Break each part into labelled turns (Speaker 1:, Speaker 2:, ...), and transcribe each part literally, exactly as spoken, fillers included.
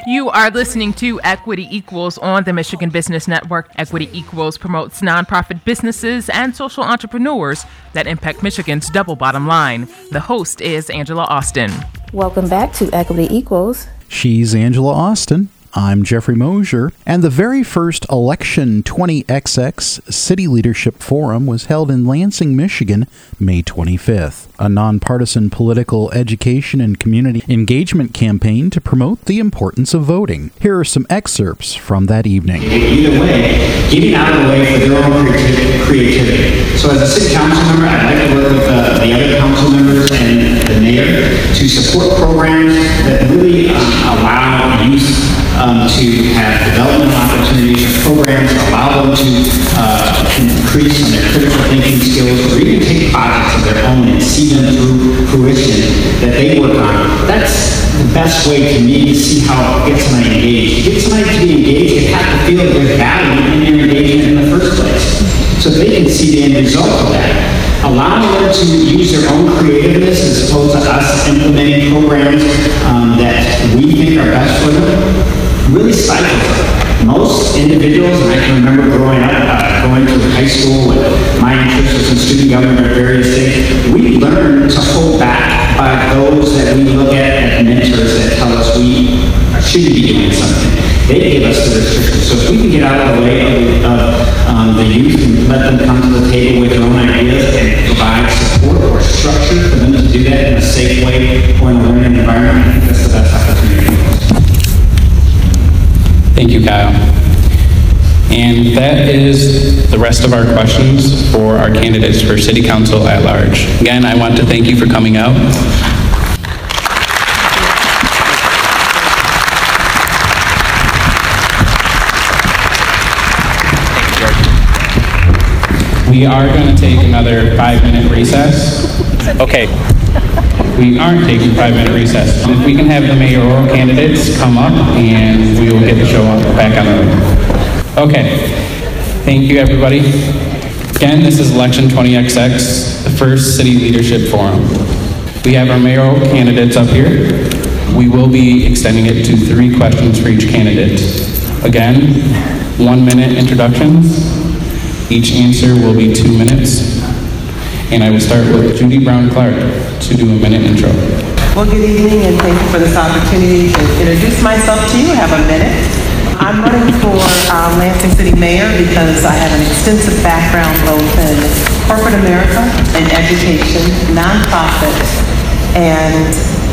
Speaker 1: You are listening to Equity Equals on the Michigan Business Network. Equity Equals promotes nonprofit businesses and social entrepreneurs that impact Michigan's double bottom line. The host is Angela Austin.
Speaker 2: Welcome back to Equity Equals.
Speaker 3: She's Angela Austin. I'm Jeffrey Mosier, and the very first Election twenty X X City Leadership Forum was held in Lansing, Michigan, May twenty-fifth, a nonpartisan political education and community engagement campaign to promote the importance of voting. Here are some excerpts from that evening.
Speaker 4: Either way, getting out of the way for their own creativity. So as a city council member, I'd like to work with uh, the other council members and the mayor to support programs that really um, allow youth Um, to have development opportunities, programs that allow them to uh, increase on their critical thinking skills, or even take projects of their own and see them through fruition that they work on. That's the best way to me to see how it gets somebody engaged. To get somebody to be engaged, they have to feel that there's value in their engagement in the first place. So they can see the end result of that. Allowing them to use their own creativeness as opposed to us implementing programs um, that we think are best for them, really cycles. Most individuals, and I can remember growing up, uh, going to high school with my interest was in student government at various things, we learn to hold back by those that we look at as mentors that tell us we should be doing something. They give us the restrictions. So if we can get out of the way of, of um, the youth and let them come to the table with their own ideas and provide support or structure for them to do that in a safe way or in a learning environment, I think that's the best opportunity.
Speaker 5: Thank you, Kyle. And that is the rest of our questions for our candidates for City Council at large. Again, I want to thank you for coming out. We are going to take another five-minute recess. Okay. We aren't taking a five-minute recess. If we can have the mayoral candidates come up, and we will get the show back on the road. Okay. Thank you, everybody. Again, this is Election twenty X X, the first City Leadership Forum. We have our mayoral candidates up here. We will be extending it to three questions for each candidate. Again, one-minute introductions. Each answer will be two minutes. And I will start with Judy Brown Clark to do a minute intro.
Speaker 6: Well, good evening, and thank you for this opportunity to introduce myself to you. I have a minute. I'm running for um, Lansing City Mayor because I have an extensive background both in corporate America and education, nonprofit, and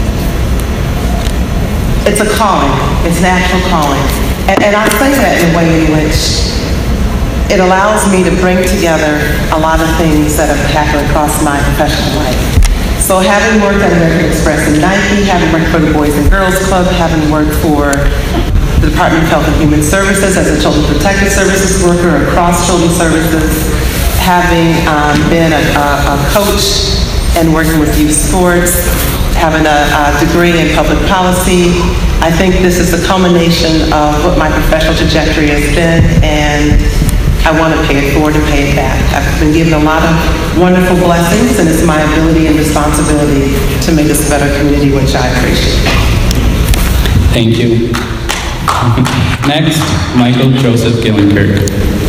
Speaker 6: it's a calling. It's an actual calling. And, and I say that in a way in which it allows me to bring together a lot of things that have happened across my professional life. So having worked at American Express and Nike, having worked for the Boys and Girls Club, having worked for the Department of Health and Human Services as a Children's Protective Services worker across Children's Services, having um, been a, a, a coach and working with youth sports, having a, a degree in public policy, I think this is the culmination of what my professional trajectory has been, and I want to pay it forward and pay it back. I've been given a lot of wonderful blessings, and it's my ability and responsibility to make this a better community, which I appreciate.
Speaker 5: Thank you. Next, Michael Joseph Gillenkirk.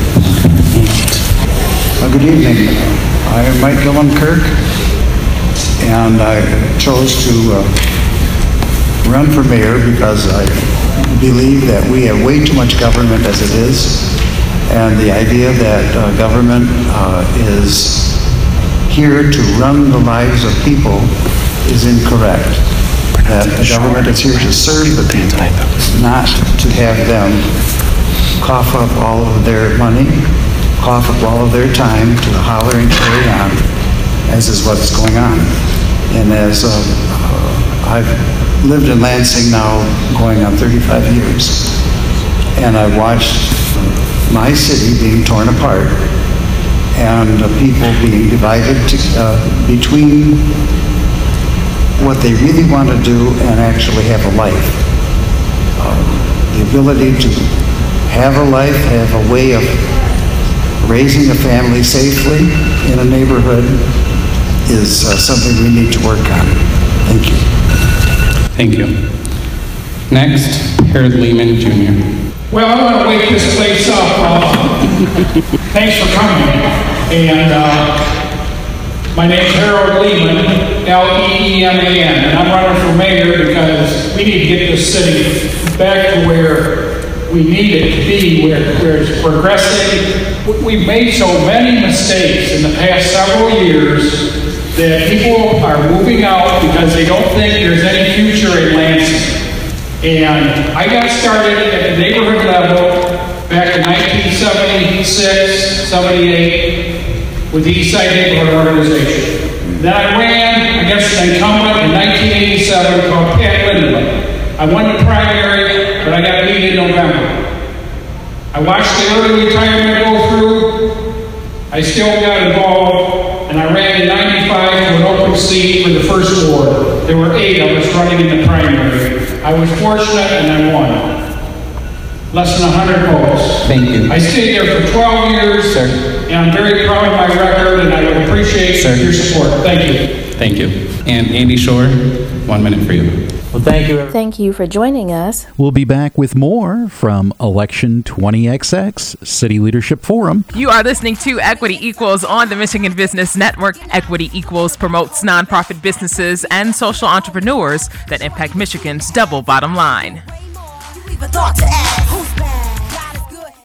Speaker 7: Well, good evening. I am Mike Gillenkirk, and I chose to uh, run for mayor because I believe that we have way too much government as it is. And the idea that uh, government uh, is here to run the lives of people is incorrect. That the government is here to serve the people, not to have them cough up all of their money, cough up all of their time to holler and carry on, as is what's going on. And as uh, uh, I've lived in Lansing now going on thirty-five years, and I watched my city being torn apart and uh, people being divided to, uh, between what they really want to do and actually have a life. Uh, the ability to have a life, have a way of raising a family safely in a neighborhood is uh, something we need to work on. Thank you.
Speaker 5: Thank you. Next, Harold Lehman Junior
Speaker 8: Well, I want to wake this place up. Uh, thanks for coming. And uh, my name's Harold Lehman, L E E M A N, and I'm running for mayor because we need to get this city back to where we need it to be, where, where it's progressing. We've made so many mistakes in the past several years that people are moving out because they don't think there's any future in Lansing. And I got started at the neighborhood level back in nineteen seventy-six, seventy-eight with the Eastside Neighborhood Organization. Then I ran against an incumbent in nineteen eighty-seven called Pat Lindley. I won the primary, but I got beat in November. I watched the early retirement go through. I still got involved, and I ran in ninety-five to an open seat for the first ward. There were eight of us running in the primary. I was fortunate and I won. Less than one hundred votes.
Speaker 5: Thank you.
Speaker 8: I stayed there for twelve years,
Speaker 5: Sir.
Speaker 8: and I'm very proud of my record, and I would appreciate
Speaker 5: Sir.
Speaker 8: your support. Thank you.
Speaker 5: Thank you. And Andy Shore, one minute for you.
Speaker 7: Well, thank you.
Speaker 2: Thank you for joining us.
Speaker 3: We'll be back with more from Election twenty X X City Leadership Forum.
Speaker 1: You are listening to Equity Equals on the Michigan Business Network. Equity Equals promotes nonprofit businesses and social entrepreneurs that impact Michigan's double bottom line.
Speaker 9: Thought to ask, who's